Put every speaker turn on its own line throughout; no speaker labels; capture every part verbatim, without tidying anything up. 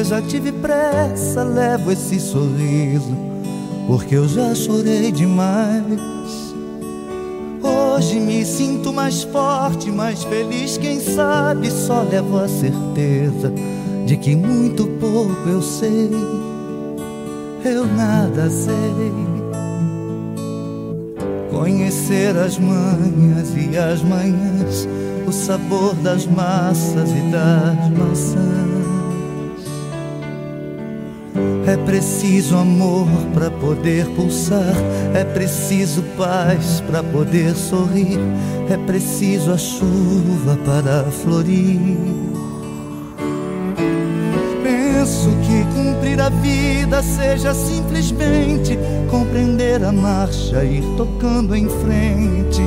Porque já tive pressa, levo esse sorriso, porque eu já chorei demais. Hoje me sinto mais forte, mais feliz, quem sabe só levo a certeza de que muito pouco eu sei, eu nada sei. Conhecer as manhas e as manhãs, o sabor das massas e das maçãs. É preciso amor para poder pulsar, é preciso paz para poder sorrir, é preciso a chuva para florir. Penso que cumprir a vida seja simplesmente compreender a marcha e ir tocando em frente.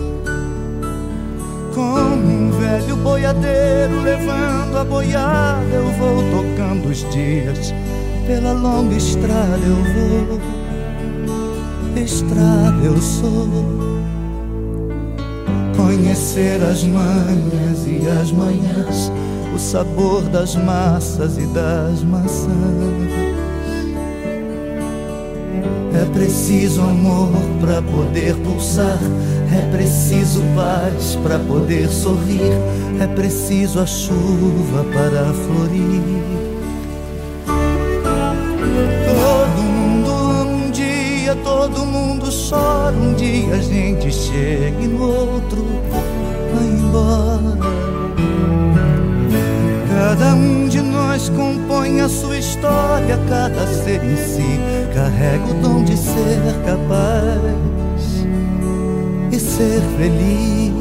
Como um velho boiadeiro levando a boiada, eu vou tocando os dias. Pela longa estrada eu vou, estrada eu sou. Conhecer as manhas e as manhãs, o sabor das massas e das maçãs. É preciso amor para poder pulsar, é preciso paz para poder sorrir, é preciso a chuva para florir. Todo mundo chora, um dia a gente chega e no outro vai embora. Cada um de nós compõe a sua história, cada ser em si carrega o dom de ser capaz e ser feliz.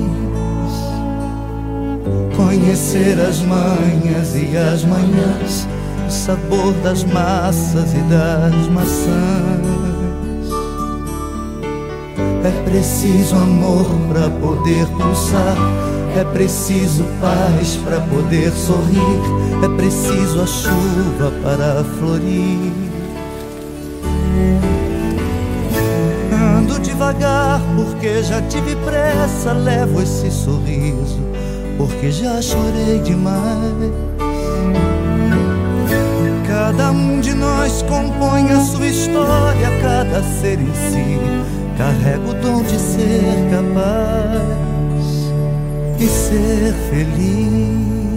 Conhecer as manhas e as manhãs, o sabor das massas e das maçãs. É preciso amor para poder pulsar, é preciso paz para poder sorrir, é preciso a chuva para florir. Ando devagar porque já tive pressa, levo esse sorriso porque já chorei demais. Cada um de nós compõe a sua história, cada ser em si carrega o dom de ser capaz e ser feliz.